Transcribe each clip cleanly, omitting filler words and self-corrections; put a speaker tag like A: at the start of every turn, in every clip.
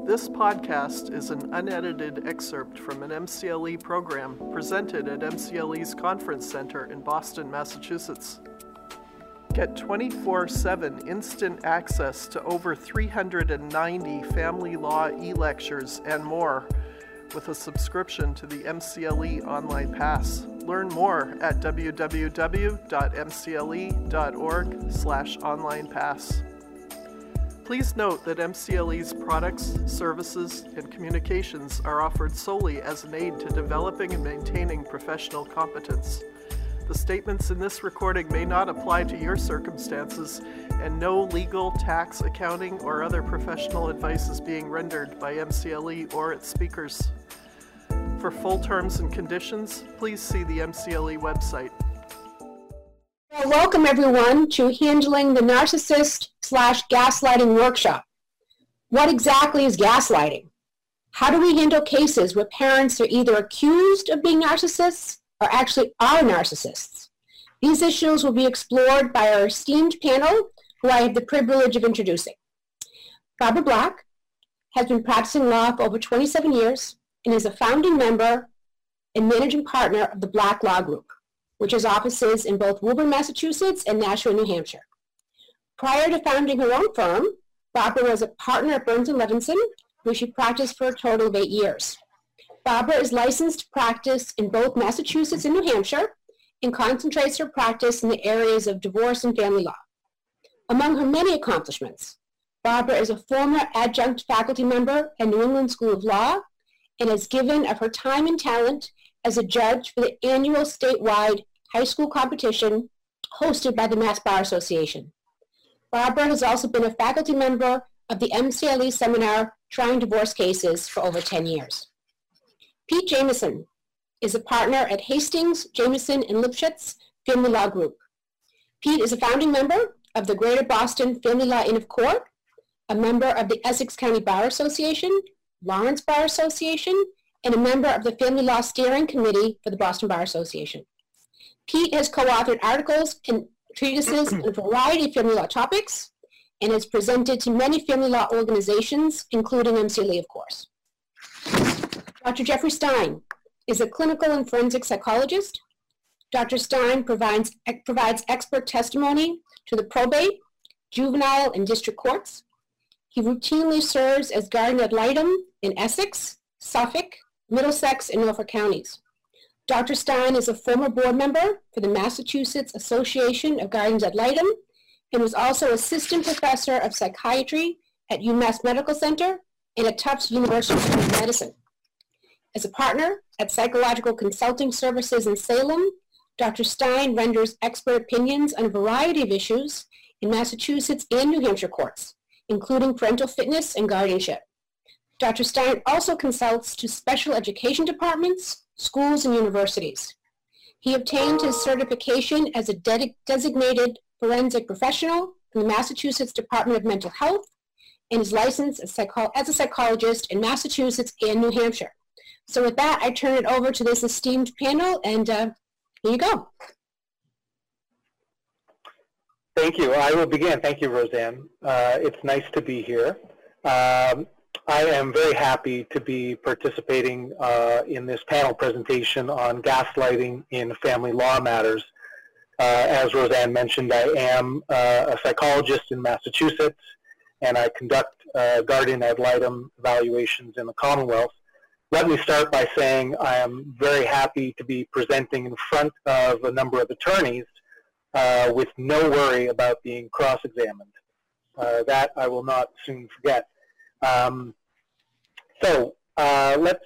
A: This podcast is an unedited excerpt from an MCLE program presented at MCLE's Conference Center in Boston, Massachusetts. Get 24/7 instant access to over 390 family law e-lectures and more with a subscription to the MCLE Online Pass. Learn more at www.mcle.org/onlinepass. Please note that MCLE's products, services, and communications are offered solely as an aid to developing and maintaining professional competence. The statements in this recording may not apply to your circumstances, and no legal, tax, accounting, or other professional advice is being rendered by MCLE or its speakers. For full terms and conditions, please see the MCLE website.
B: Well, welcome everyone to Handling the Narcissist/Gaslighting Workshop. What exactly is gaslighting? How do we handle cases where parents are either accused of being narcissists or actually are narcissists? These issues will be explored by our esteemed panel, who I have the privilege of introducing. Barbara Black has been practicing law for over 27 years and is a founding member and managing partner of the Black Law Group, which has offices in both Woburn, Massachusetts and Nashua, New Hampshire. Prior to founding her own firm, Barbara was a partner at Burns & Levinson, where she practiced for a total of 8 years. Barbara is licensed to practice in both Massachusetts and New Hampshire and concentrates her practice in the areas of divorce and family law. Among her many accomplishments, Barbara is a former adjunct faculty member at New England School of Law and has given of her time and talent as a judge for the annual statewide high school competition hosted by the Mass Bar Association. Barbara has also been a faculty member of the MCLE seminar Trying Divorce Cases for over 10 years. Pete Jamieson is a partner at Hastings, Jamieson, and Lipschitz Family Law Group. Pete is a founding member of the Greater Boston Family Law Inn of Court, a member of the Essex County Bar Association, Lawrence Bar Association, and a member of the Family Law Steering Committee for the Boston Bar Association. Pete has co-authored articles and treatises on a variety of family law topics and has presented to many family law organizations, including MCLE, of course. Dr. Jeffrey Stein is a clinical and forensic psychologist. Dr. Stein provides expert testimony to the probate, juvenile, and district courts. He routinely serves as guardian ad litem in Essex, Suffolk, Middlesex, and Norfolk counties. Dr. Stein is a former board member for the Massachusetts Association of Guardians ad litem and was also assistant professor of psychiatry at UMass Medical Center and at Tufts University School of Medicine. As a partner at Psychological Consulting Services in Salem, Dr. Stein renders expert opinions on a variety of issues in Massachusetts and New Hampshire courts, including parental fitness and guardianship. Dr. Stein also consults to special education departments, schools, and universities. He obtained his certification as a designated forensic professional from the Massachusetts Department of Mental Health and is licensed as a psychologist in Massachusetts and New Hampshire. So with that, I turn it over to this esteemed panel, and here you go.
C: Thank you. I will begin. Thank you, Roseanne. It's nice to be here. I am very happy to be participating in this panel presentation on gaslighting in family law matters. As Roseanne mentioned, I am a psychologist in Massachusetts, and I conduct guardian ad litem evaluations in the Commonwealth. Let me start by saying I am very happy to be presenting in front of a number of attorneys with no worry about being cross-examined. That I will not soon forget. Let's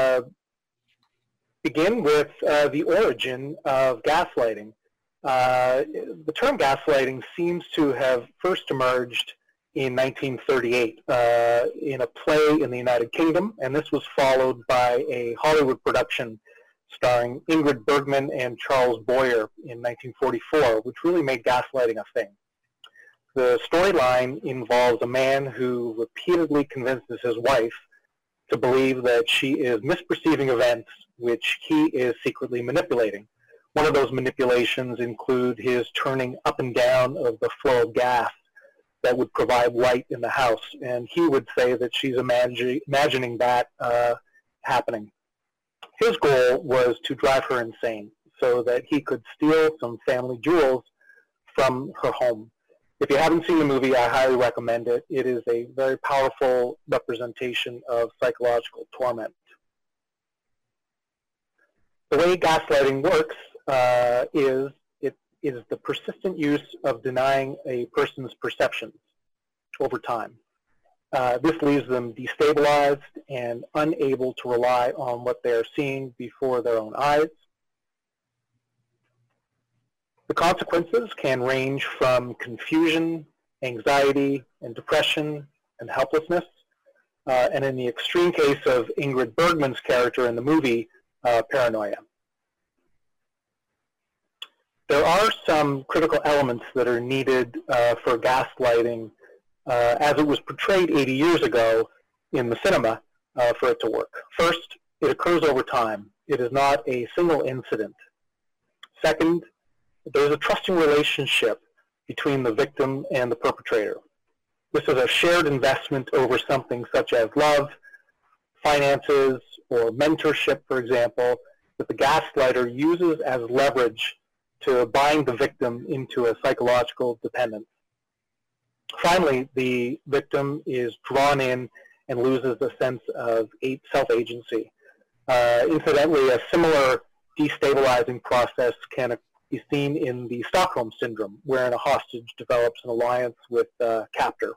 C: begin with the origin of gaslighting. The term gaslighting seems to have first emerged in 1938 in a play in the United Kingdom, and this was followed by a Hollywood production starring Ingrid Bergman and Charles Boyer in 1944, which really made gaslighting a thing. The storyline involves a man who repeatedly convinces his wife to believe that she is misperceiving events which he is secretly manipulating. One of those manipulations include his turning up and down of the flow of gas that would provide light in the house. And he would say that she's imagining that happening. His goal was to drive her insane so that he could steal some family jewels from her home. If you haven't seen the movie, I highly recommend it. It is a very powerful representation of psychological torment. The way gaslighting works is it is the persistent use of denying a person's perceptions over time. This leaves them destabilized and unable to rely on what they are seeing before their own eyes. The consequences can range from confusion, anxiety, and depression, and helplessness. And in the extreme case of Ingrid Bergman's character in the movie, paranoia. There are some critical elements that are needed for gaslighting as it was portrayed 80 years ago in the cinema for it to work. First, it occurs over time. It is not a single incident. Second, there's a trusting relationship between the victim and the perpetrator. This is a shared investment over something such as love, finances, or mentorship, for example, that the gaslighter uses as leverage to bind the victim into a psychological dependence. Finally, the victim is drawn in and loses a sense of self-agency. Incidentally, a similar destabilizing process can be seen in the Stockholm Syndrome, wherein a hostage develops an alliance with a captor.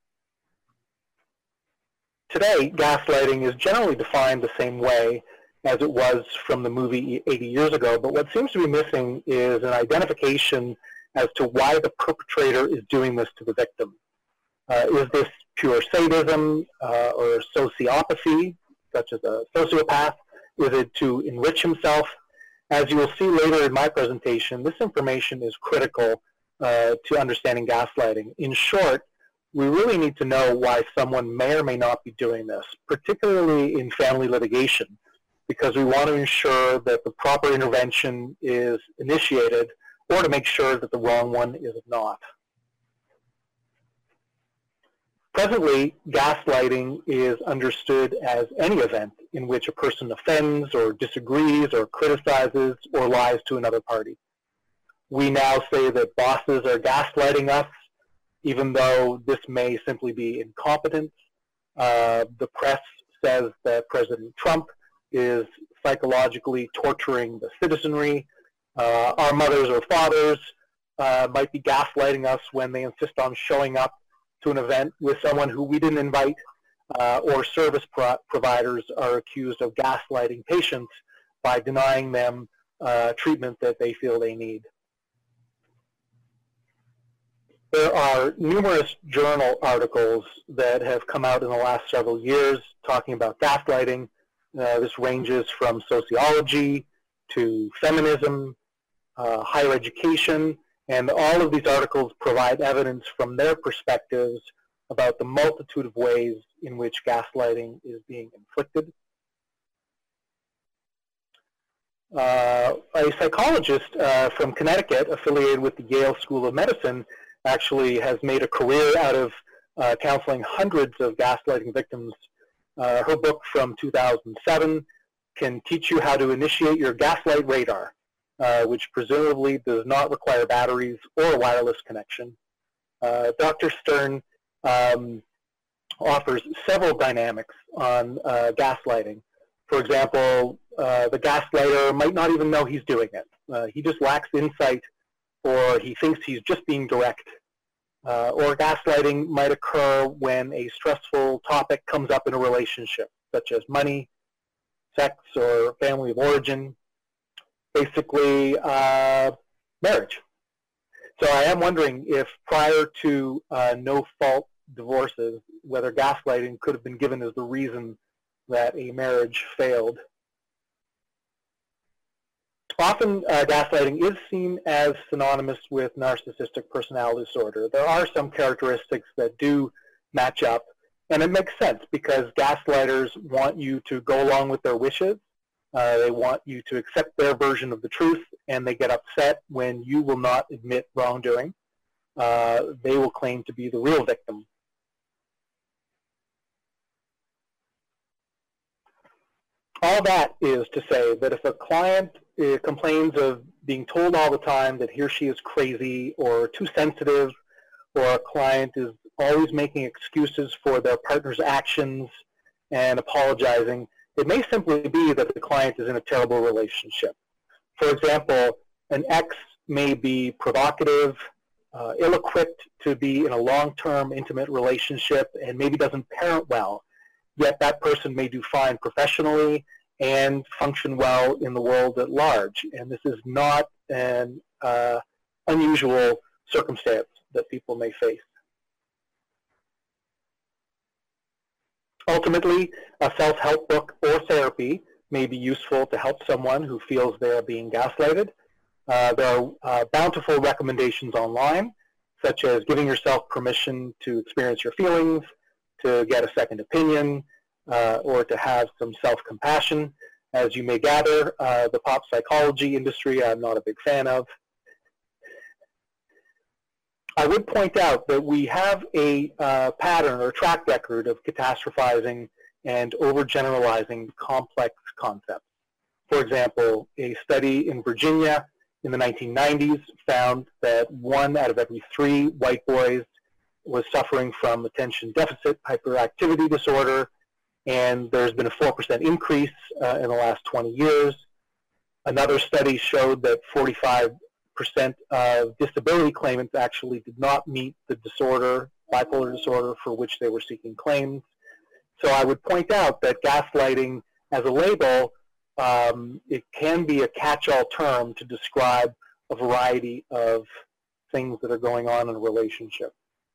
C: Today, gaslighting is generally defined the same way as it was from the movie 80 years ago, but what seems to be missing is an identification as to why the perpetrator is doing this to the victim. Is this pure sadism or sociopathy, such as a sociopath? Is it to enrich himself? As you will see later in my presentation, this information is critical to understanding gaslighting. In short, we really need to know why someone may or may not be doing this, particularly in family litigation, because we want to ensure that the proper intervention is initiated or to make sure that the wrong one is not. Presently, gaslighting is understood as any event in which a person offends or disagrees or criticizes or lies to another party. We now say that bosses are gaslighting us, even though this may simply be incompetence. The press says that President Trump is psychologically torturing the citizenry. Our mothers or fathers might be gaslighting us when they insist on showing up to an event with someone who we didn't invite, or service providers are accused of gaslighting patients by denying them treatment that they feel they need. There are numerous journal articles that have come out in the last several years talking about gaslighting. This ranges from sociology to feminism, higher education, and all of these articles provide evidence from their perspectives about the multitude of ways in which gaslighting is being inflicted. A psychologist from Connecticut, affiliated with the Yale School of Medicine, actually has made a career out of counseling hundreds of gaslighting victims. Her book from 2007 can teach you how to initiate your gaslight radar, which presumably does not require batteries or a wireless connection. Dr. Stern offers several dynamics on gaslighting. For example, the gaslighter might not even know he's doing it. He just lacks insight, or he thinks he's just being direct. Or gaslighting might occur when a stressful topic comes up in a relationship, such as money, sex, or family of origin. Basically, marriage. So I am wondering if prior to no-fault divorces, whether gaslighting could have been given as the reason that a marriage failed. Often, gaslighting is seen as synonymous with narcissistic personality disorder. There are some characteristics that do match up, and it makes sense because gaslighters want you to go along with their wishes. They want you to accept their version of the truth, and they get upset when you will not admit wrongdoing. they will claim to be the real victim. All that is to say that if a client complains of being told all the time that he or she is crazy or too sensitive, or a client is always making excuses for their partner's actions and apologizing, it may simply be that the client is in a terrible relationship. For example, an ex may be provocative, ill-equipped to be in a long-term intimate relationship, and maybe doesn't parent well, yet that person may do fine professionally and function well in the world at large. And this is not an unusual circumstance that people may face. Ultimately, a self-help book or therapy may be useful to help someone who feels they are being gaslighted. There are bountiful recommendations online, such as giving yourself permission to experience your feelings, to get a second opinion, or to have some self-compassion. As you may gather, the pop psychology industry I'm not a big fan of. I would point out that we have a pattern or track record of catastrophizing and overgeneralizing complex concepts. For example, a study in Virginia in the 1990s found that 1 out of every 3 white boys was suffering from attention deficit hyperactivity disorder, and there's been a 4% increase in the last 20 years. Another study showed that 45% of disability claimants actually did not meet the disorder, bipolar disorder, for which they were seeking claims. So I would point out that gaslighting as a label, it can be a catch-all term to describe a variety of things that are going on in a relationship.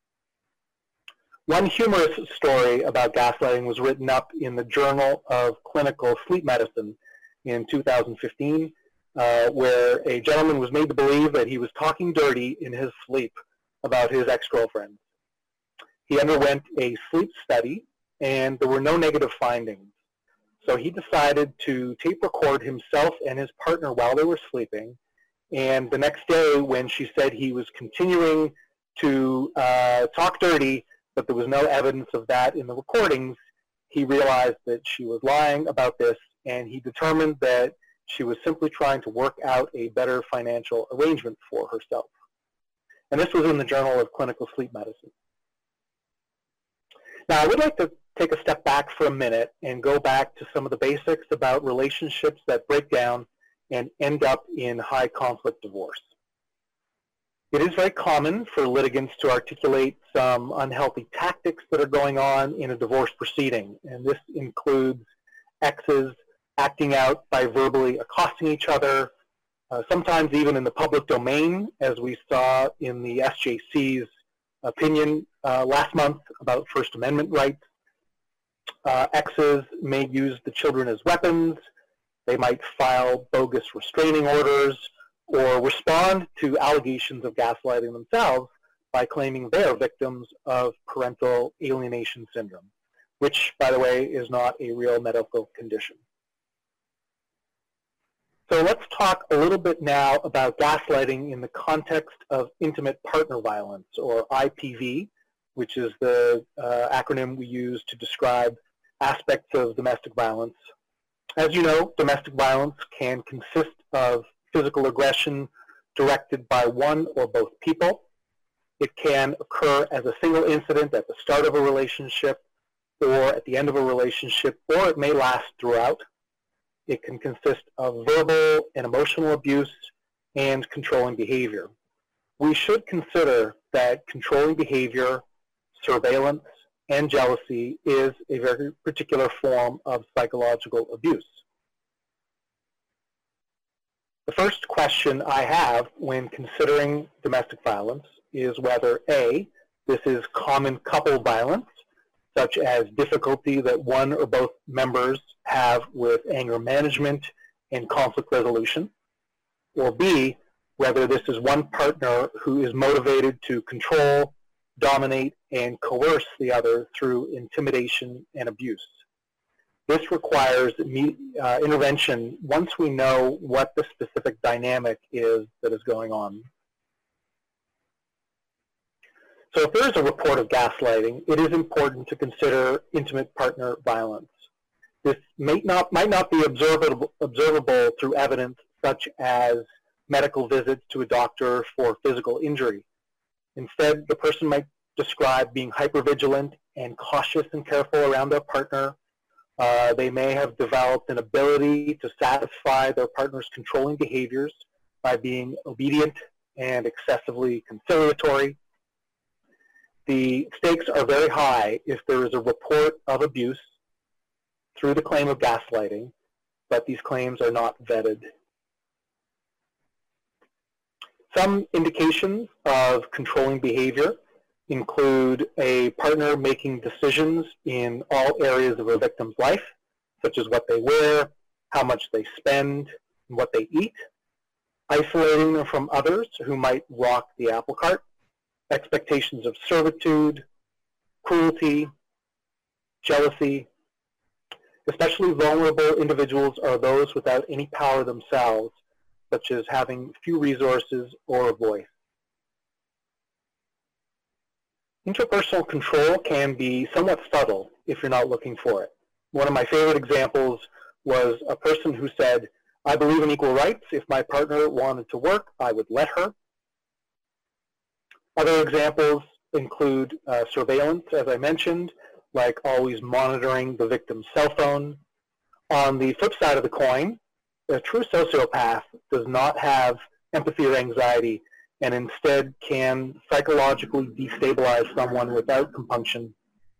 C: One humorous story about gaslighting was written up in the Journal of Clinical Sleep Medicine in 2015, where a gentleman was made to believe that he was talking dirty in his sleep about his ex-girlfriend. He underwent a sleep study, and there were no negative findings. So he decided to tape record himself and his partner while they were sleeping, and the next day when she said he was continuing to talk dirty, but there was no evidence of that in the recordings, he realized that she was lying about this, and he determined that she was simply trying to work out a better financial arrangement for herself. And this was in the Journal of Clinical Sleep Medicine. Now, I would like to take a step back for a minute and go back to some of the basics about relationships that break down and end up in high conflict divorce. It is very common for litigants to articulate some unhealthy tactics that are going on in a divorce proceeding, and this includes exes acting out by verbally accosting each other, sometimes even in the public domain, as we saw in the SJC's opinion last month about First Amendment rights. Exes may use the children as weapons. They might file bogus restraining orders or respond to allegations of gaslighting themselves by claiming they are victims of parental alienation syndrome, which, by the way, is not a real medical condition. So let's talk a little bit now about gaslighting in the context of intimate partner violence, or IPV, which is the acronym we use to describe aspects of domestic violence. As you know, domestic violence can consist of physical aggression directed by one or both people. It can occur as a single incident at the start of a relationship or at the end of a relationship, or it may last throughout. It can consist of verbal and emotional abuse and controlling behavior. We should consider that controlling behavior, surveillance, and jealousy is a very particular form of psychological abuse. The first question I have when considering domestic violence is whether A, this is common couple violence, such as difficulty that one or both members have with anger management and conflict resolution, or B, whether this is one partner who is motivated to control, dominate, and coerce the other through intimidation and abuse. This requires intervention once we know what the specific dynamic is that is going on. So if there is a report of gaslighting, it is important to consider intimate partner violence. This might not be observable through evidence such as medical visits to a doctor for physical injury. Instead, the person might describe being hypervigilant and cautious and careful around their partner. They may have developed an ability to satisfy their partner's controlling behaviors by being obedient and excessively conciliatory. The stakes are very high if there is a report of abuse through the claim of gaslighting, but these claims are not vetted. Some indications of controlling behavior include a partner making decisions in all areas of a victim's life, such as what they wear, how much they spend, and what they eat, isolating them from others who might walk the apple cart, expectations of servitude, cruelty, jealousy. Especially vulnerable individuals are those without any power themselves, such as having few resources or a voice. Interpersonal control can be somewhat subtle if you're not looking for it. One of my favorite examples was a person who said, "I believe in equal rights. If my partner wanted to work, I would let her." Other examples include surveillance, as I mentioned, like always monitoring the victim's cell phone. On the flip side of the coin, a true sociopath does not have empathy or anxiety and instead can psychologically destabilize someone without compunction.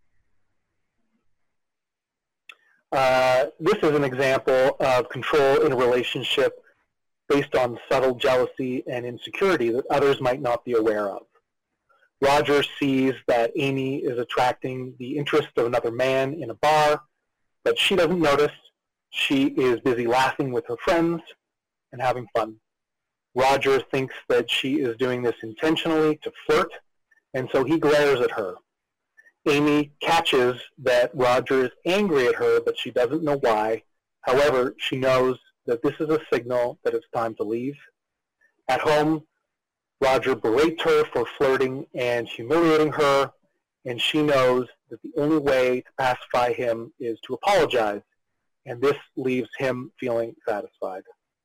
C: This is an example of control in a relationship based on subtle jealousy and insecurity that others might not be aware of. Roger sees that Amy is attracting the interest of another man in a bar, but she doesn't notice. She is busy laughing with her friends and having fun. Roger thinks that she is doing this intentionally to flirt, and so he glares at her. Amy catches that Roger is angry at her, but she doesn't know why. However, she knows that this is a signal that it's time to leave. At home, Roger berates her for flirting and humiliating her, and she knows that the only way to pacify him is to apologize, and this leaves him feeling satisfied.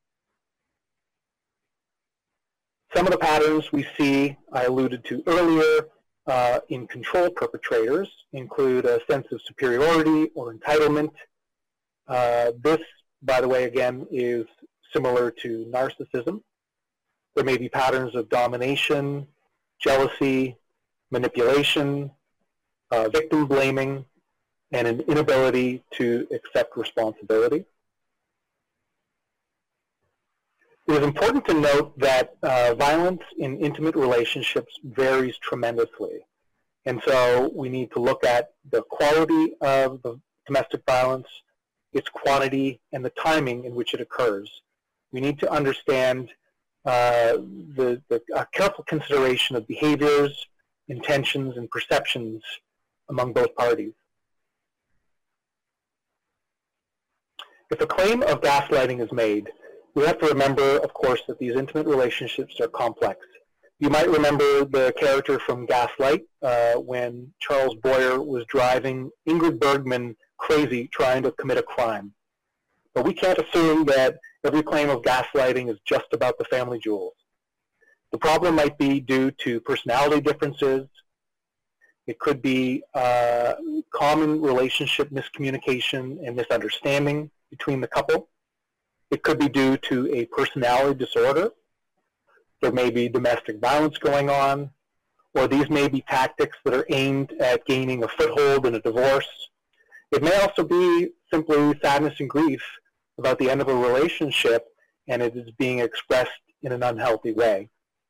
C: Some of the patterns we see, I alluded to earlier, in control perpetrators include a sense of superiority or entitlement. This, by the way, again, is similar to narcissism. There may be patterns of domination, jealousy, manipulation, victim blaming, and an inability to accept responsibility. It is important to note that violence in intimate relationships varies tremendously. And so we need to look at the quality of the domestic violence, its quantity, and the timing in which it occurs. We need to understand the careful consideration of behaviors, intentions, and perceptions among both parties. If a claim of gaslighting is made, we have to remember, of course, that these intimate relationships are complex. You might remember the character from Gaslight when Charles Boyer was driving Ingrid Bergman crazy trying to commit a crime. But we can't assume that every claim of gaslighting is just about the family jewels. The problem might be due to personality differences. It could be common relationship miscommunication and misunderstanding between the couple. It could be due to a personality disorder. There may be domestic violence going on, or these may be tactics that are aimed at gaining a foothold in a divorce. It may also be simply sadness and grief about the end of a relationship, and it is being expressed in an unhealthy way.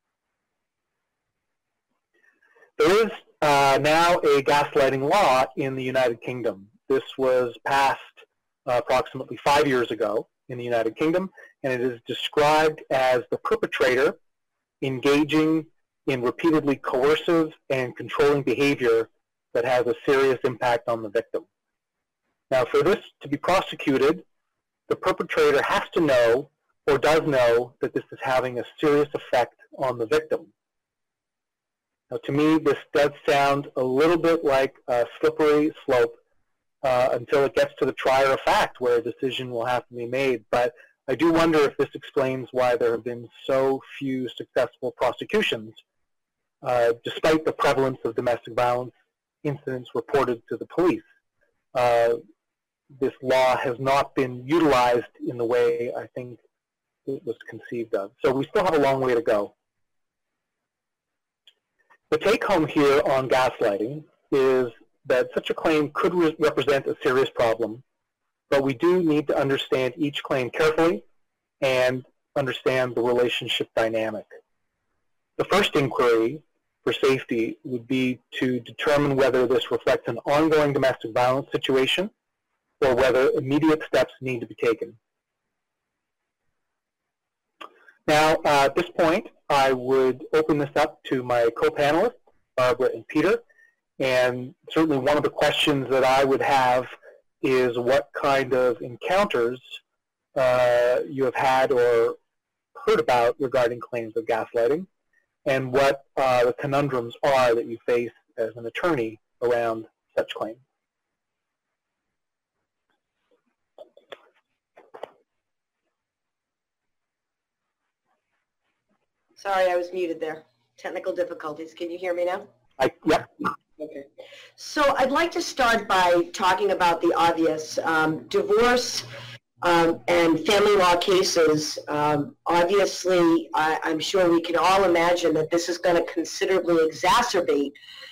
C: There is now a gaslighting law in the United Kingdom. This was passed approximately 5 years ago in the United Kingdom, and it is described as the perpetrator engaging in repeatedly coercive and controlling behavior that has a serious impact on the victim. Now, for this to be prosecuted, the perpetrator has to know or does know that this is having a serious effect on the victim. Now, to me, this does sound a little bit like a slippery slope until it gets to the trier of fact where a decision will have to be made. But I do wonder if this explains why there have been so few successful prosecutions, despite the prevalence of domestic violence incidents reported to the police. This law has not been utilized in the way I think it was conceived of. So we still have a long way to go. The take-home here on gaslighting is that such a claim could represent a serious problem, but we do need to understand each claim carefully and understand the relationship dynamic. The first inquiry for safety would be to determine whether this reflects an ongoing domestic violence situation or whether immediate steps need to be taken. Now, at this point, I would open this up to my co-panelists, Barbara and Peter, and certainly one of the questions that I would have is what kind of encounters you have had or heard about regarding claims of gaslighting, and what the conundrums are that you face as an attorney around such claims.
D: Sorry, I was muted there. Technical difficulties. Can you hear me now?
C: Yep.
D: Okay. So I'd like to start by talking about the obvious. Divorce and family law cases, obviously, I'm sure we can all imagine that this is going to considerably exacerbate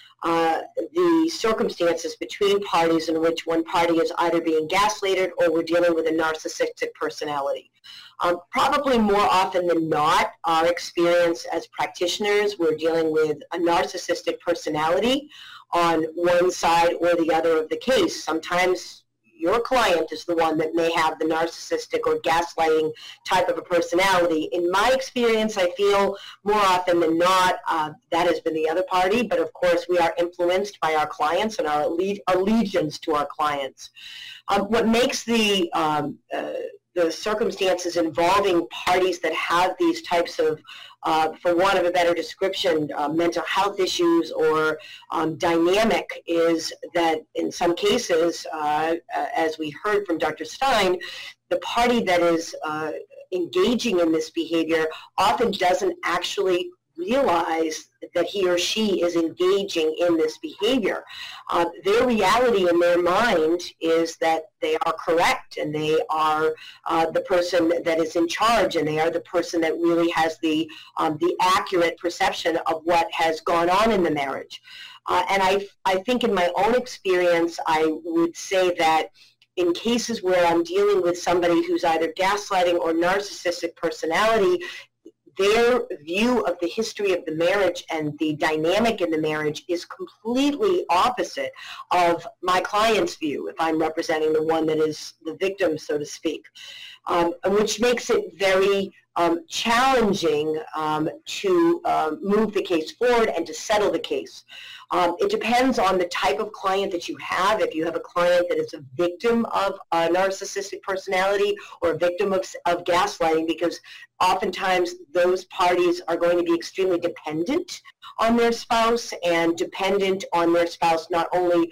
D: the circumstances between parties in which one party is either being gaslighted or we're dealing with a narcissistic personality. Probably more often than not, our experience as practitioners, we're dealing with a narcissistic personality on one side or the other of the case. Sometimes your client is the one that may have the narcissistic or gaslighting type of a personality. In my experience, I feel more often than not that has been the other party, but of course we are influenced by our clients and our allegiance to our clients. What makes the circumstances involving parties that have these types of, for want of a better description, mental health issues or dynamic is that in some cases, as we heard from Dr. Stein, the party that is engaging in this behavior often doesn't actually realize that he or she is engaging in this behavior. Their reality in their mind is that they are correct and they are the person that is in charge and they are the person that really has the accurate perception of what has gone on in the marriage. And I think in my own experience, I would say that in cases where I'm dealing with somebody who's either gaslighting or narcissistic personality, their view of the history of the marriage and the dynamic in the marriage is completely opposite of my client's view, if I'm representing the one that is the victim, so to speak, which makes it very challenging to move the case forward and to settle the case. It depends on the type of client that you have. If you have a client that is a victim of a narcissistic personality or a victim of gaslighting, because oftentimes those parties are going to be extremely dependent on their spouse and dependent on their spouse not only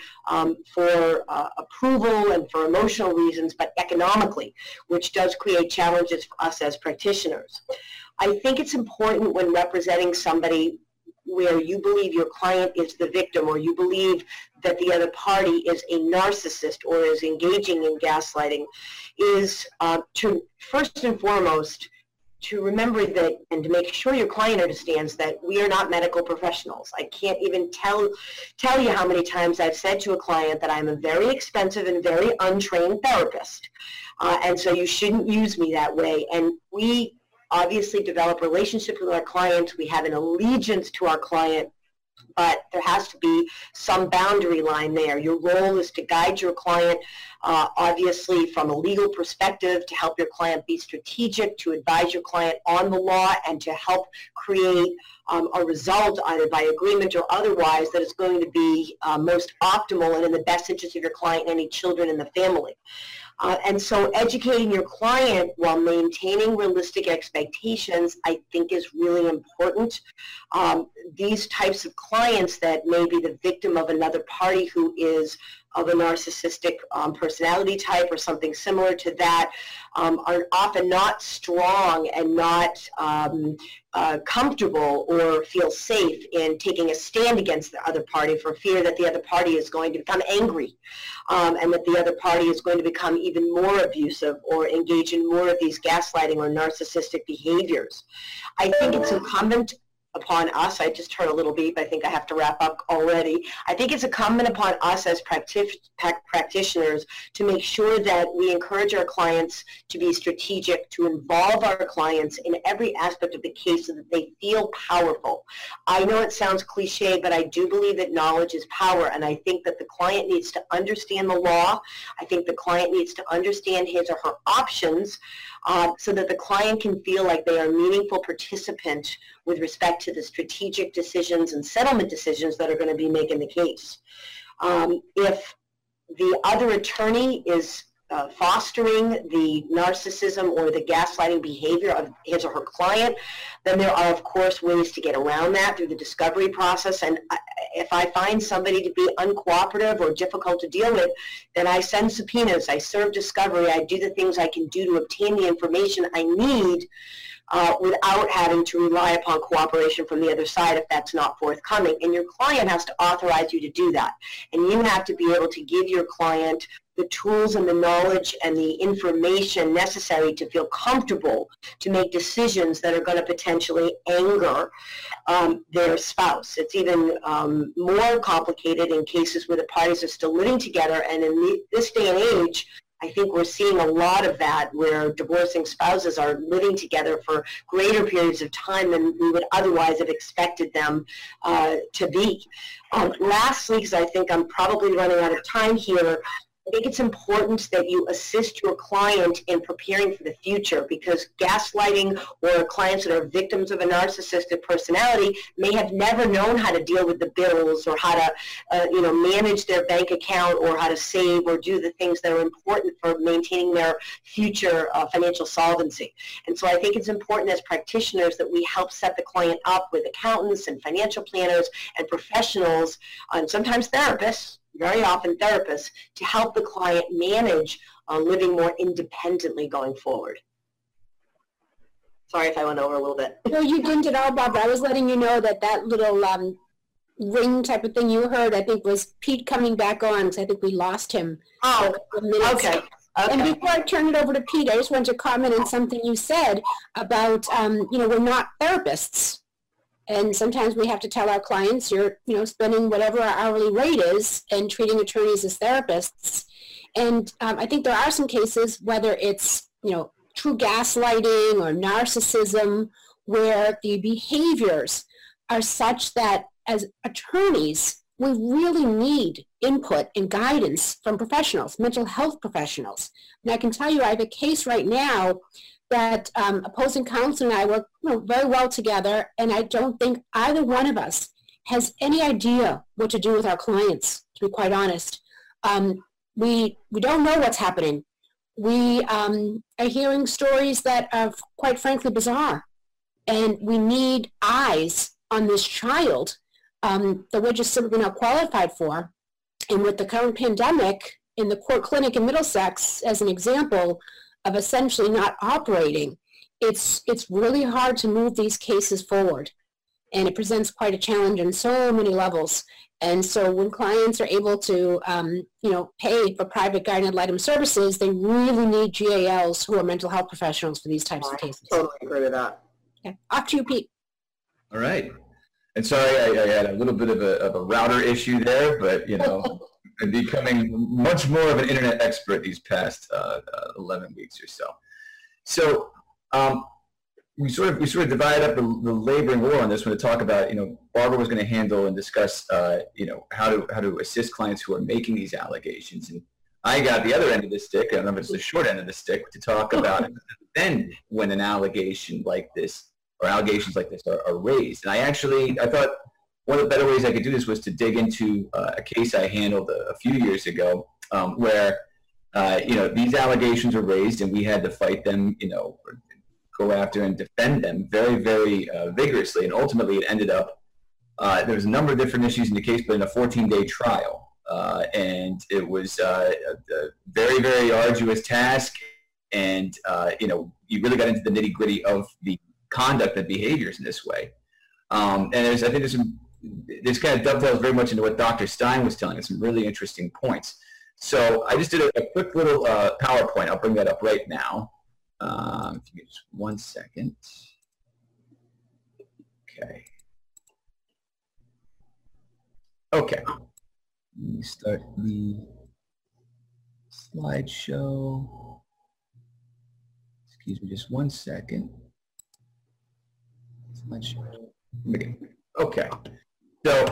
D: for approval and for emotional reasons, but economically, which does create challenges for us as practitioners. I think it's important when representing somebody where you believe your client is the victim or you believe that the other party is a narcissist or is engaging in gaslighting is to first and foremost to remember that and to make sure your client understands that we are not medical professionals. I can't even tell you how many times I've said to a client that I'm a very expensive and very untrained therapist. And so you shouldn't use me that way. And we obviously develop relationships with our clients. We have an allegiance to our client, but there has to be some boundary line there. Your role is to guide your client obviously from a legal perspective to help your client be strategic, to advise your client on the law, and to help create a result either by agreement or otherwise that is going to be most optimal and in the best interest of your client and any children in the family. And so educating your client while maintaining realistic expectations, I think, is really important. These types of clients that may be the victim of another party who is of a narcissistic personality type or something similar to that are often not strong and not comfortable or feel safe in taking a stand against the other party for fear that the other party is going to become angry and that the other party is going to become even more abusive or engage in more of these gaslighting or narcissistic behaviors. I think it's incumbent upon us, I just heard a little beep, I think I have to wrap up already. I think it's incumbent upon us as practitioners to make sure that we encourage our clients to be strategic, to involve our clients in every aspect of the case so that they feel powerful. I know it sounds cliche, but I do believe that knowledge is power, and I think that the client needs to understand the law. I think the client needs to understand his or her options so that the client can feel like they are a meaningful participant with respect to the strategic decisions and settlement decisions that are going to be making the case. If the other attorney is fostering the narcissism or the gaslighting behavior of his or her client, then there are, of course, ways to get around that through the discovery process. And if I find somebody to be uncooperative or difficult to deal with, then I send subpoenas, I serve discovery, I do the things I can do to obtain the information I need without having to rely upon cooperation from the other side if that's not forthcoming. And your client has to authorize you to do that. And you have to be able to give your client the tools and the knowledge and the information necessary to feel comfortable to make decisions that are going to potentially anger their spouse. It's even more complicated in cases where the parties are still living together, and in this day and age, I think we're seeing a lot of that where divorcing spouses are living together for greater periods of time than we would otherwise have expected them to be. Lastly, because I think I'm probably running out of time here, I think it's important that you assist your client in preparing for the future, because gaslighting or clients that are victims of a narcissistic personality may have never known how to deal with the bills or how to manage their bank account or how to save or do the things that are important for maintaining their future financial solvency. And so I think it's important as practitioners that we help set the client up with accountants and financial planners and professionals, and sometimes therapists, very often therapists, to help the client manage living more independently going forward. Sorry if I went over a little bit.
B: No, you didn't at all, Barbara. I was letting you know that little ring type of thing you heard, I think, was Pete coming back on, because I think we lost him.
D: Oh, okay.
B: And before I turn it over to Pete, I just wanted to comment on something you said about, we're not therapists. And sometimes we have to tell our clients, you're, spending whatever our hourly rate is and treating attorneys as therapists. And I think there are some cases, whether it's, true gaslighting or narcissism, where the behaviors are such that as attorneys, we really need input and guidance from professionals, mental health professionals. And I can tell you, I have a case right now that opposing counsel and I work very well together, and I don't think either one of us has any idea what to do with our clients, to be quite honest. We don't know what's happening. We are hearing stories that are quite frankly bizarre, and we need eyes on this child that we're just simply not qualified for. And with the current pandemic, in the court clinic in Middlesex, as an example of essentially not operating, it's really hard to move these cases forward. And it presents quite a challenge on so many levels. And so when clients are able to, pay for private guided item services, they really need GALs who are mental health professionals for these types of cases.
D: I totally agree with that.
B: Okay. Off to you, Pete.
E: All right. And sorry, I had a little bit of a router issue there, but, I'm becoming much more of an internet expert these past 11 weeks or so. So we sort of divided up the labor and war on this one to talk about, Barbara was going to handle and discuss, how to assist clients who are making these allegations. And I got the other end of the stick, I don't know if it's the short end of the stick, to talk about then when an allegation like this, or allegations like this are raised. And I thought one of the better ways I could do this was to dig into a case I handled a few years ago where, these allegations were raised and we had to fight them, go after and defend them very, very vigorously. And ultimately it ended up, there was a number of different issues in the case, but in a 14-day trial. And it was a very, very arduous task. And, you really got into the nitty-gritty of the conduct and behaviors in this way. And I think this kind of dovetails very much into what Dr. Stein was telling us, some really interesting points. So I just did a quick little PowerPoint. I'll bring that up right now. If you give me just 1 second. Okay. Let me start the slideshow. Excuse me just 1 second. Okay. So,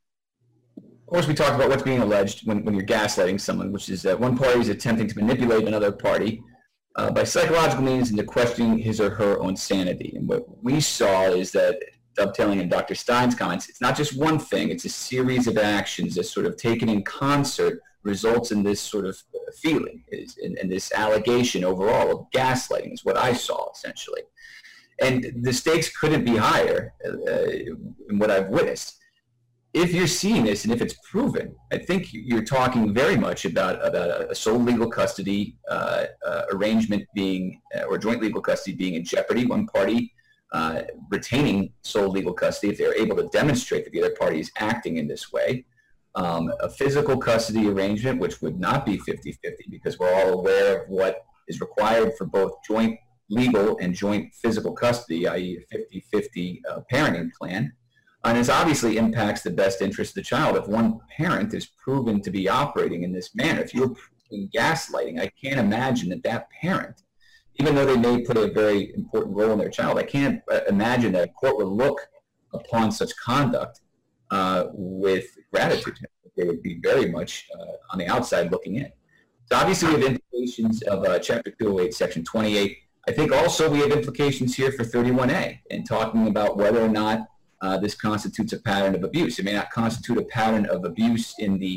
E: of course, we talked about what's being alleged when you're gaslighting someone, which is that one party is attempting to manipulate another party by psychological means into questioning his or her own sanity. And what we saw is that, dovetailing in Dr. Stein's comments, it's not just one thing, it's a series of actions that sort of taken in concert results in this sort of feeling and this allegation overall of gaslighting is what I saw, essentially. And the stakes couldn't be higher in what I've witnessed. If you're seeing this and if it's proven, I think you're talking very much about a sole legal custody arrangement being, or joint legal custody being in jeopardy, one party retaining sole legal custody if they're able to demonstrate that the other party is acting in this way. A physical custody arrangement, which would not be 50-50 because we're all aware of what is required for both joint legal and joint physical custody, i.e. a 50-50 parenting plan. And this obviously impacts the best interest of the child. If one parent is proven to be operating in this manner, if you're proving gaslighting, I can't imagine that parent, even though they may play a very important role in their child, I can't imagine that a court would look upon such conduct with gratitude. They would be very much on the outside looking in. So obviously we have implications of Chapter 208, Section 28. I think also we have implications here for 31A in talking about whether or not this constitutes a pattern of abuse. It may not constitute a pattern of abuse in the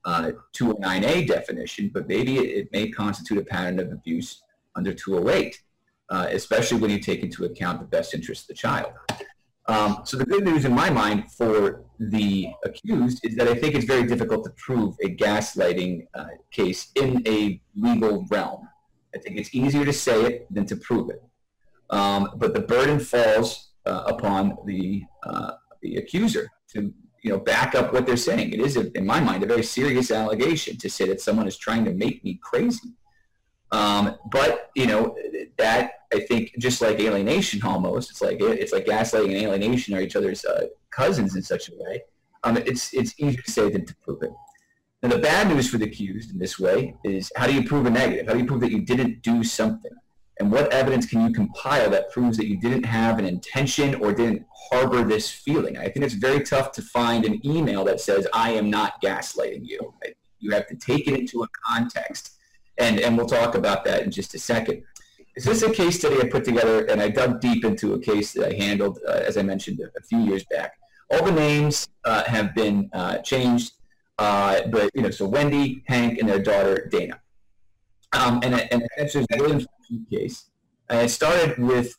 E: 209A definition, but maybe it may constitute a pattern of abuse under 208, especially when you take into account the best interest of the child. So the good news in my mind for the accused is that I think it's very difficult to prove a gaslighting case in a legal realm. I think it's easier to say it than to prove it. But the burden falls upon the accuser to back up what they're saying. It is, in my mind, a very serious allegation to say that someone is trying to make me crazy. But that, I think, just like alienation almost, it's like gaslighting and alienation are each other's cousins in such a way. It's easier to say than to prove it. And the bad news for the accused in this way is, how do you prove a negative? How do you prove that you didn't do something? And what evidence can you compile that proves that you didn't have an intention or didn't harbor this feeling? I think it's very tough to find an email that says, I am not gaslighting you. Right? You have to take it into a context. And we'll talk about that in just a second. This is a case study I put together, and I dug deep into a case that I handled, as I mentioned, a few years back. All the names have been changed, but so Wendy, Hank, and their daughter Dana. And it's a really important case. It started with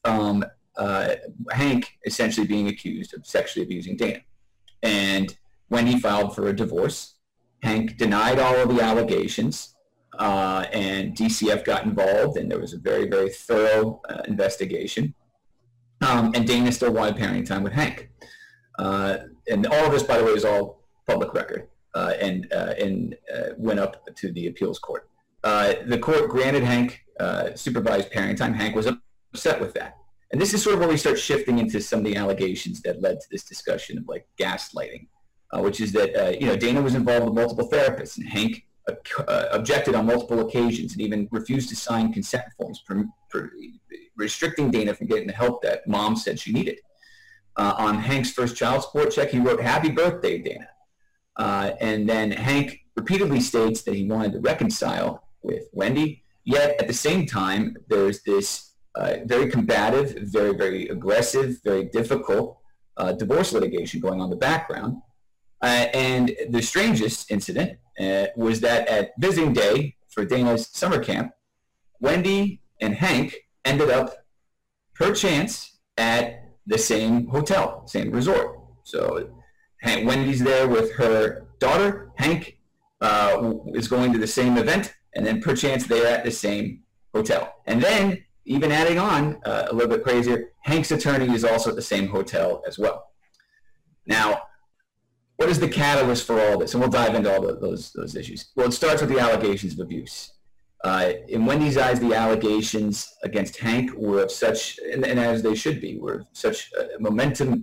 E: Hank essentially being accused of sexually abusing Dana, and Wendy filed for a divorce. Hank denied all of the allegations. And DCF got involved, and there was a very, very thorough investigation. And Dana still wanted parenting time with Hank. And all of this, by the way, is all public record and went up to the appeals court. The court granted Hank supervised parenting time. Hank was upset with that. And this is sort of where we start shifting into some of the allegations that led to this discussion of gaslighting, which is that Dana was involved with multiple therapists, and Hank objected on multiple occasions and even refused to sign consent forms, restricting Dana from getting the help that mom said she needed. On Hank's first child support check, he wrote, "Happy birthday, Dana." And then Hank repeatedly states that he wanted to reconcile with Wendy, yet at the same time, there's this very combative, very, very aggressive, very difficult divorce litigation going on in the background. And the strangest incident was that at visiting day for Dana's summer camp, Wendy and Hank ended up, per chance, at the same hotel, same resort. So Wendy's there with her daughter. Hank is going to the same event, and then per chance they're at the same hotel. And then, even adding on a little bit crazier, Hank's attorney is also at the same hotel as well. Now, what is the catalyst for all this? And we'll dive into all those issues. Well, it starts with the allegations of abuse. In Wendy's eyes, the allegations against Hank were of such, and as they should be, were such a momentum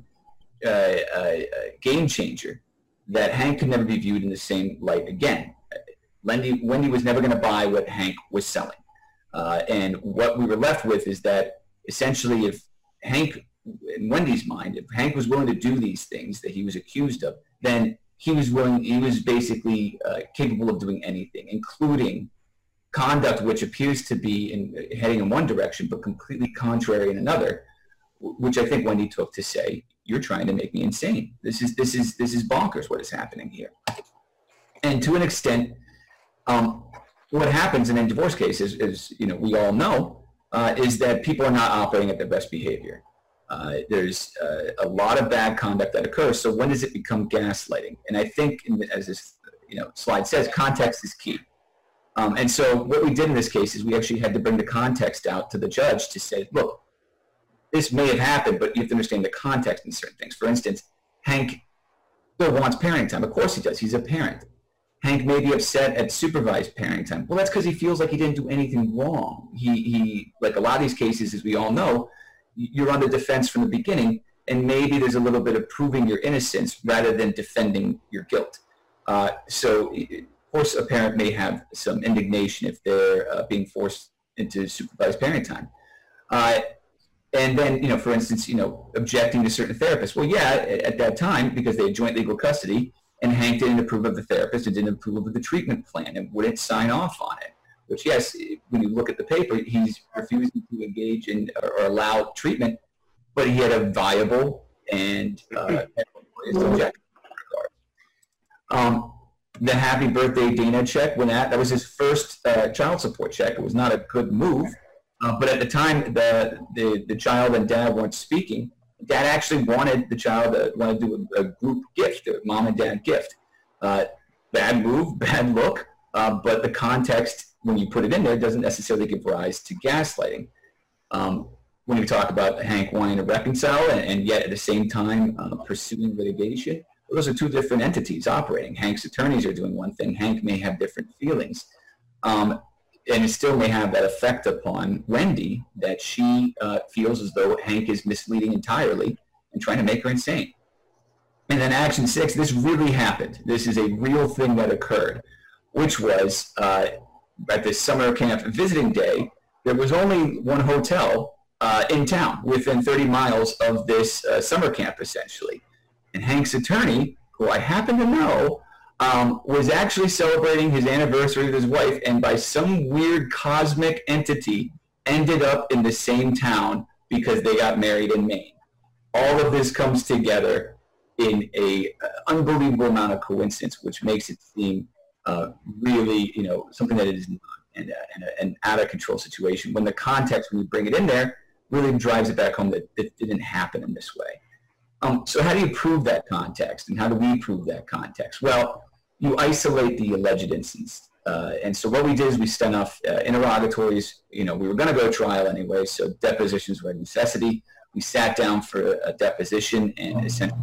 E: game changer that Hank could never be viewed in the same light again. Wendy was never going to buy what Hank was selling. And what we were left with is that essentially if Hank, in Wendy's mind, if Hank was willing to do these things that he was accused of, then he was basically capable of doing anything, including conduct which appears to be heading in one direction but completely contrary in another, which I think Wendy took to say, "You're trying to make me insane. This is bonkers what is happening here." And to an extent, what happens in a divorce case is we all know, is that people are not operating at their best behavior. There's a lot of bad conduct that occurs. So when does it become gaslighting? And I think, as this slide says, context is key. And so what we did in this case is we actually had to bring the context out to the judge to say, look, this may have happened, but you have to understand the context in certain things. For instance, Hank still wants parenting time. Of course he does. He's a parent. Hank may be upset at supervised parenting time. Well, that's because he feels like he didn't do anything wrong. He like a lot of these cases, as we all know, you're on the defense from the beginning, and maybe there's a little bit of proving your innocence rather than defending your guilt. So, of course, a parent may have some indignation if they're being forced into supervised parenting time. And then, for instance, objecting to certain therapists. Well, yeah, at that time, because they had joint legal custody, and Hank didn't approve of the therapist and didn't approve of the treatment plan and wouldn't sign off on it. Which, yes, when you look at the paper, he's refusing to engage in or allow treatment, but he had a viable and objective regard. The Happy Birthday Dana check, when that was his first child support check. It was not a good move, but at the time, the child and dad weren't speaking. Dad actually wanted the child to want to do a group gift, a mom and dad gift. Bad move, bad look, but the context, when you put it in there, doesn't necessarily give rise to gaslighting. When we talk about Hank wanting to reconcile and yet at the same time pursuing litigation, those are two different entities operating. Hank's attorneys are doing one thing. Hank may have different feelings. And it still may have that effect upon Wendy that she feels as though Hank is misleading entirely and trying to make her insane. And then Action 6, this really happened. This is a real thing that occurred, which was at this summer camp visiting day, there was only one hotel in town within 30 miles of this summer camp, essentially. And Hank's attorney, who I happen to know, was actually celebrating his anniversary with his wife, and by some weird cosmic entity ended up in the same town because they got married in Maine. All of this comes together in a unbelievable amount of coincidence, which makes it seem really, something that it is not, and an out of control situation. When the context, when you bring it in there, really drives it back home that it didn't happen in this way. So how do you prove that context, and how do we prove that context? Well, you isolate the alleged instance. And so what we did is we sent off interrogatories. We were going to go to trial anyway, so depositions were a necessity. We sat down for a deposition and essentially,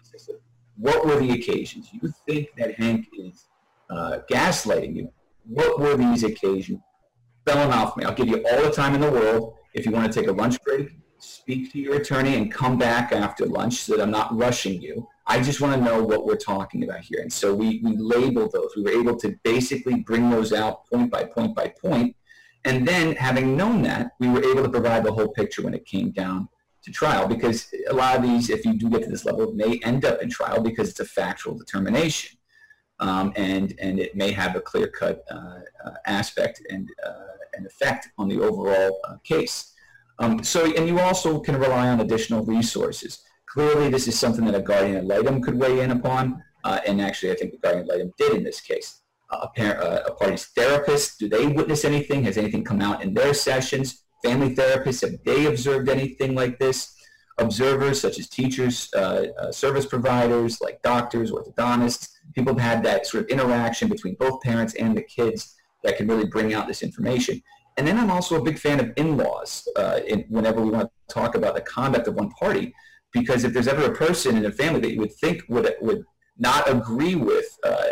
E: what were the occasions? You think that Hank is gaslighting you? What were these occasions? Spell them out for me. I'll give you all the time in the world. If you want to take a lunch break, speak to your attorney and come back after lunch so that I'm not rushing you. I just want to know what we're talking about here. And so we labeled those. We were able to basically bring those out point by point by point. And then having known that, we were able to provide the whole picture when it came down to trial, because a lot of these, if you do get to this level, may end up in trial because it's a factual determination. and it may have a clear-cut aspect and effect on the overall case. And you also can rely on additional resources. Clearly, this is something that a guardian ad litem could weigh in upon, and actually, I think the guardian ad litem did in this case. A party's therapist, do they witness anything? Has anything come out in their sessions? Family therapists, have they observed anything like this? Observers such as teachers, service providers like doctors, orthodontists, people have had that sort of interaction between both parents and the kids that can really bring out this information. And then I'm also a big fan of in-laws whenever we want to talk about the conduct of one party, because if there's ever a person in a family that you would think would not agree with a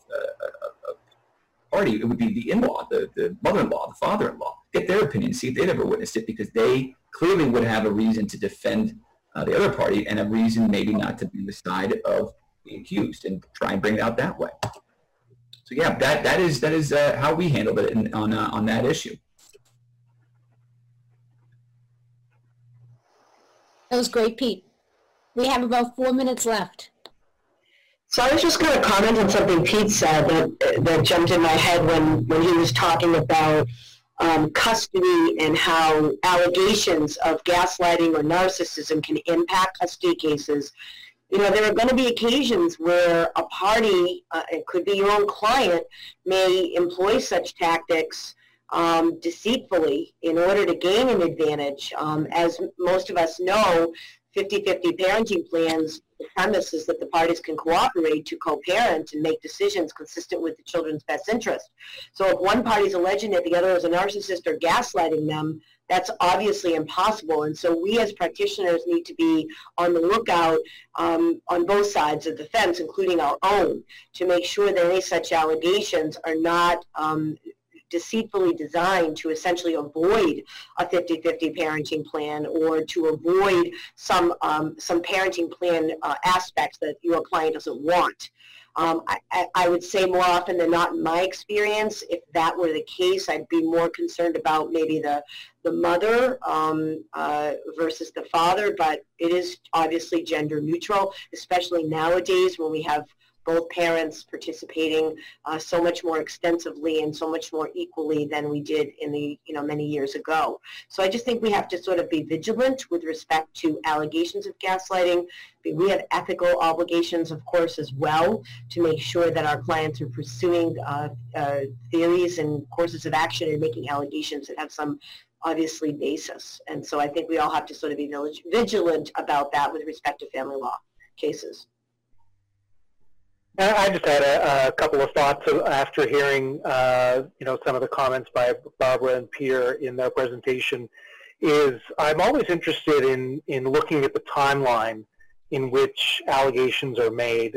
E: party, it would be the in-law, the mother-in-law, the father-in-law. Get their opinion, see if they've ever witnessed it, because they clearly would have a reason to defend the other party and a reason maybe not to be on the side of the accused and try and bring it out that way. So yeah, that is how we handled it on that issue.
B: That was great, Pete. We have about 4 minutes left.
D: So I was just going to comment on something Pete said that jumped in my head when he was talking about custody and how allegations of gaslighting or narcissism can impact custody cases. You know, there are going to be occasions where a party, it could be your own client, may employ such tactics deceitfully in order to gain an advantage. As most of us know, 50-50 parenting plans, the premise is that the parties can cooperate to co-parent and make decisions consistent with the children's best interest. So if one party is alleging that the other is a narcissist or gaslighting them, that's obviously impossible. And so we as practitioners need to be on the lookout on both sides of the fence, including our own, to make sure that any such allegations are not deceitfully designed to essentially avoid a 50-50 parenting plan or to avoid some parenting plan aspects that your client doesn't want. I would say more often than not, in my experience, if that were the case, I'd be more concerned about maybe the mother versus the father, but it is obviously gender neutral, especially nowadays when we have both parents participating so much more extensively and so much more equally than we did in the many years ago. So I just think we have to sort of be vigilant with respect to allegations of gaslighting. We have ethical obligations, of course, as well, to make sure that our clients are pursuing theories and courses of action and making allegations that have some obviously basis. And so I think we all have to sort of be vigilant about that with respect to family law cases.
C: I just had a couple of thoughts after hearing, some of the comments by Barbara and Peter in their presentation. Is I'm always interested in looking at the timeline in which allegations are made.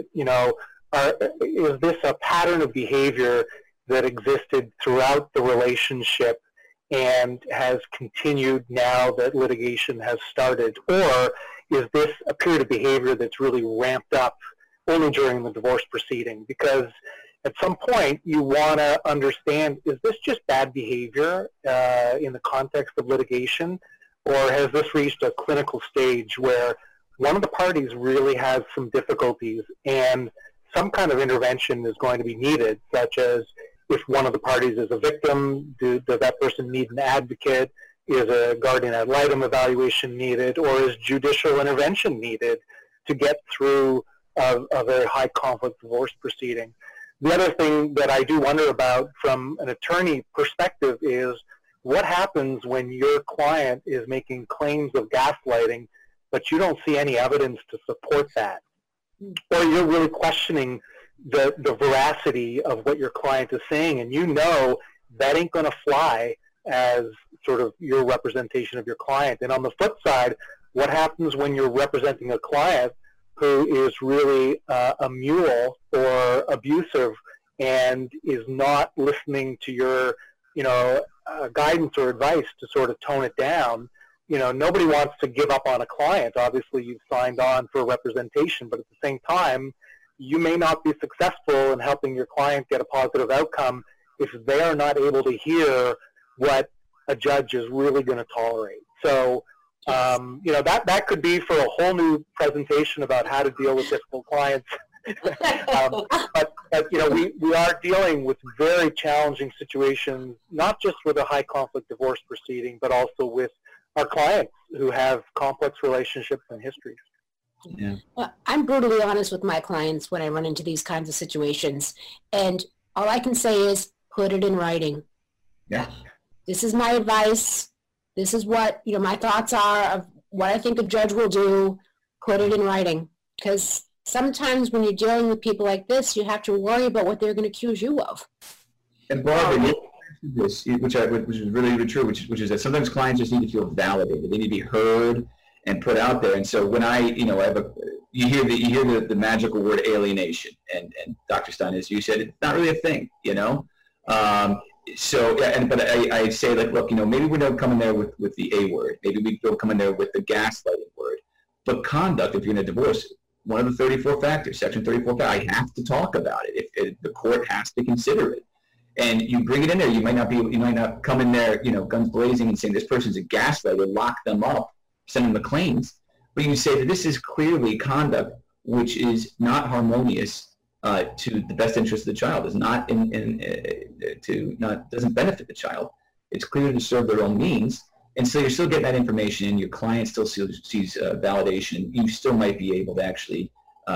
C: Is this a pattern of behavior that existed throughout the relationship and has continued now that litigation has started, or is this a period of behavior that's really ramped up only during the divorce proceeding? Because at some point you want to understand, is this just bad behavior in the context of litigation, or has this reached a clinical stage where one of the parties really has some difficulties and some kind of intervention is going to be needed, such as if one of the parties is a victim, does that person need an advocate? Is a guardian ad litem evaluation needed, or is judicial intervention needed to get through a very high conflict divorce proceeding? The other thing that I do wonder about from an attorney perspective is what happens when your client is making claims of gaslighting, but you don't see any evidence to support that, or you're really questioning the veracity of what your client is saying, and that ain't going to fly as sort of your representation of your client. And on the flip side, what happens when you're representing a client who is really a mule or abusive and is not listening to your, guidance or advice to sort of tone it down? Nobody wants to give up on a client. Obviously, you've signed on for representation, but at the same time, you may not be successful in helping your client get a positive outcome if they are not able to hear what a judge is really going to tolerate. So, that could be for a whole new presentation about how to deal with difficult clients But you know, we are dealing with very challenging situations, not just with a high conflict divorce proceeding, but also with our clients who have complex relationships and histories.
B: Yeah. Well, I'm brutally honest with my clients when I run into these kinds of situations, and all I can say is put it in writing.
E: Yeah.
B: This is my advice. This is what, you know, my thoughts are of what I think a judge will do. Put it in writing, because sometimes when you're dealing with people like this, you have to worry about what they're going to accuse you of.
E: And Barbara, this, which is really true, which is that sometimes clients just need to feel validated. They need to be heard and put out there. And so when you hear the magical word alienation, and Dr. Stein, as you said, it's not really a thing, you know. So yeah, but I say, like, look, you know, maybe we don't come in there with the A word. Maybe we don't come in there with the gaslighting word. But conduct, if you're in a divorce, one of the 34 factors, Section 34, I have to talk about it. If the court has to consider it, and you bring it in there, you might not come in there, you know, guns blazing and saying this person's a gaslighter, lock them up, send them the claims. But you say that this is clearly conduct which is not harmonious to the best interest of the child, is not doesn't benefit the child. It's clear to serve their own means. And so you're still getting that information, and your client still sees validation. You still might be able to actually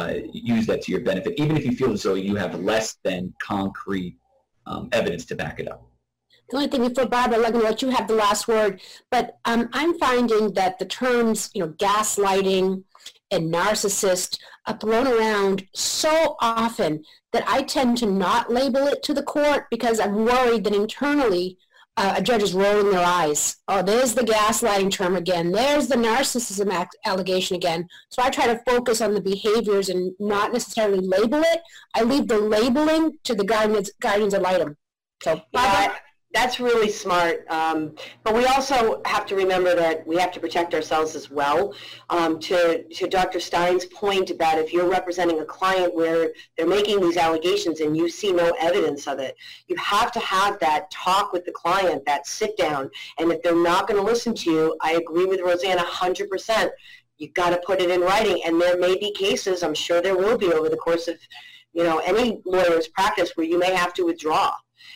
E: use that to your benefit, even if you feel as though you have less than concrete evidence to back it up.
B: The only thing before Barbara, I'm going to let you have the last word, but I'm finding that the terms, you know, gaslighting and narcissist are thrown around so often that I tend to not label it to the court, because I'm worried that internally a judge is rolling their eyes. Oh, there's the gaslighting term again. There's the narcissism allegation again. So I try to focus on the behaviors and not necessarily label it. I leave the labeling to the guardians ad litem. So,
D: yeah, that's really smart. But we also have to remember that we have to protect ourselves as well. To Dr. Stein's point about if you're representing a client where they're making these allegations and you see no evidence of it, you have to have that talk with the client, that sit down. And if they're not going to listen to you, I agree with Roseanne 100%. You've got to put it in writing. And there may be cases, I'm sure there will be over the course of, you know, any lawyer's practice, where you may have to withdraw.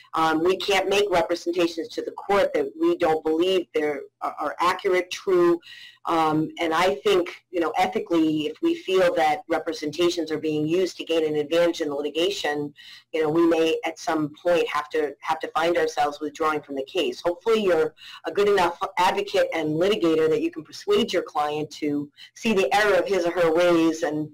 D: We can't make representations to the court that we don't believe are accurate, true, and I think, you know, ethically, if we feel that representations are being used to gain an advantage in the litigation, you know, we may at some point have to find ourselves withdrawing from the case. Hopefully, you're a good enough advocate and litigator that you can persuade your client to see the error of his or her ways and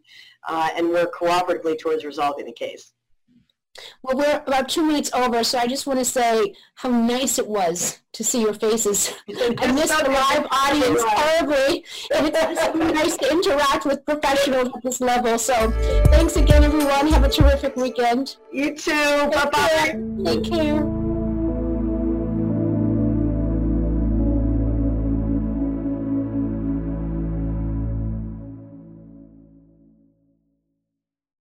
D: work cooperatively towards resolving the case.
B: Well, we're about 2 minutes over, so I just want to say how nice it was to see your faces. I missed the live audience terribly, and it's so nice to interact with professionals at this level. So thanks again, everyone. Have a terrific weekend.
D: You too. Bye-bye.
B: Take care.